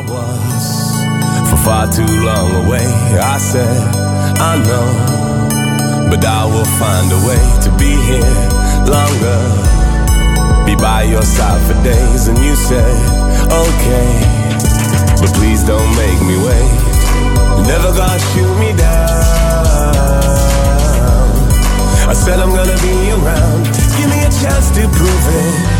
was for far too long away. I said, I know, but I will find a way to be here longer, be by your side for days. And you said, okay, but please don't make me wait. You're never gonna shoot me down. I said I'm gonna be around. Give me a chance to prove it.